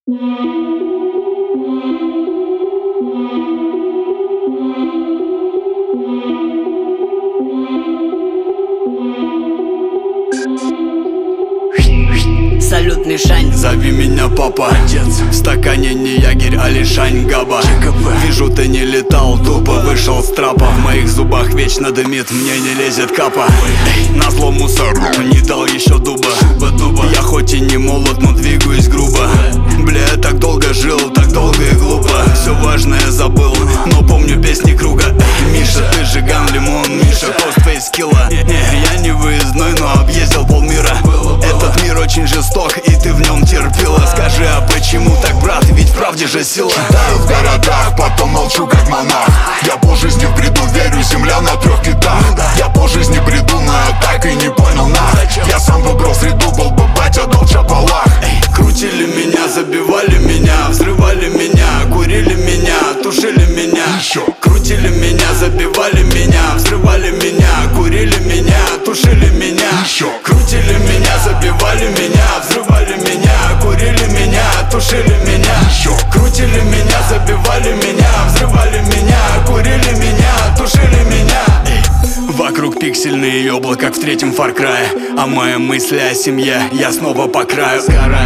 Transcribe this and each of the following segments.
Салют, Мишань. Зови меня папа. Отец. В стакане не ягерь, а лишань габа. Вижу, ты не летал, тупо вышел с трапа. В моих зубах вечно дымит, мне не лезет капа. Назло мусор, не дал еще дуба. Я хоть и не молод, но двигаюсь грубо. Бля, я так долго жил, так долго и глупо. Все важное забыл, но помню песни круга. Миша, ты жиган, лимон, Миша, костфейс, килла. Я не выездной, но объездил полмира. Этот мир очень жесток, и ты в нем терпела. Скажи, а почему так, брат? Ведь в правде же сила. Летаю в городах, потом молчу как монах. Я по жизни в бреду верю, земля на 3 китах. Я по жизни бреду, но я так и не понял нах. Я сам выбрал среду, был бы батя, дал чапалах. Крутили меня, забивали меня, взрывали меня, курили меня, тушили меня. Крутили меня, забивали меня, взрывали меня, курили меня, тушили меня. Крутили меня, забивали меня, взрывали меня, курили меня, тушили меня. Крутили меня, забивали меня, взрывали меня, курили меня, тушили меня. Вокруг пиксельные ёбла, как в 3-м Far Cry. А мои мысли о семье, я снова по краю.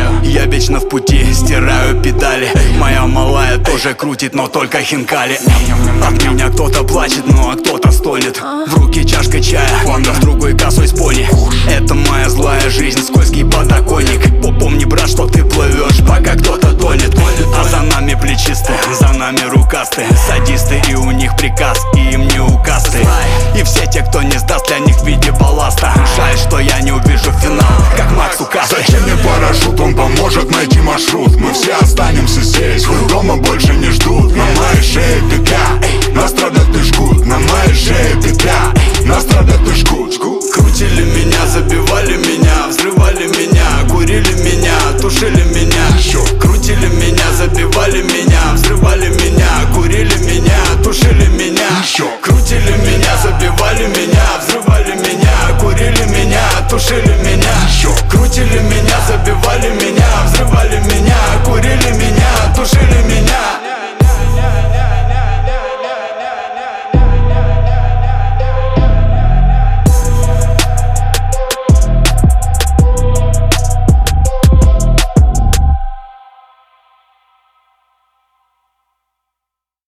Я вечно в пути, стираю педали. Моя малая тоже крутит, но только хинкали. От меня кто-то плачет, ну а кто-то стонет. В руки чашка чая, в другой косой с пони. Это моя злая жизнь, скользкий подоконник. Помни, брат, что ты плывешь, пока кто-то тонет. А за нами плечистые, за нами рукастые садисты, и у них приказ, и им не указ ты. И все те, кто не сдаст, для них в виде балласта. Жаль, что я не увижу финал, как Макс у кассы. Зачем мне парашют, он поможет найти маршрут. Мы все останемся здесь, дома больше не ждут. На моей шее петля, нас страдают и жгут. На моей шее петля, нас страдают и жгут. Крутили меня, забивали меня, взрывали меня, курили меня, тушили меня. Крутили меня, забивали меня, взрывали меня, курили меня, тушили меня. Крутили меня, забивали меня, взрывали меня, курили меня, тушили